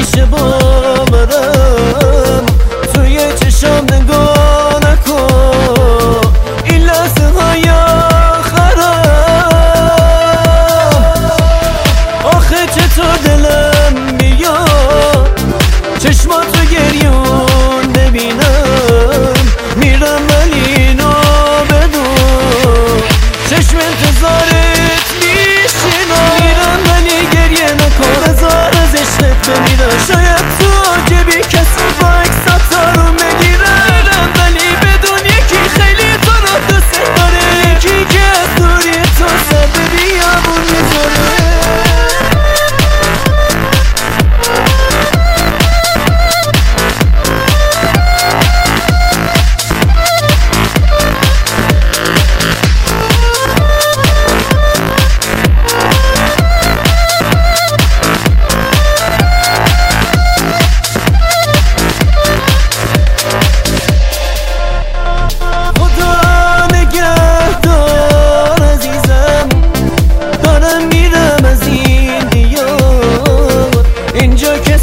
همیشه باورم توی چشام نگاه نکن این لحظه های آخرم آخه چطور دلم میاد چشماتو گریون ببینم میرم ولی اینو بدون چشم انتظارت میشینم میرم ولی گریه نکن بذار از عشقت بمیرم شاید تو که بی کسی با اکساتا رو بگیرم میرم ولی بدون یکی خیلی تو رو دوست داره یکی که از دوری تو سر به بیابون میذاره اینجا که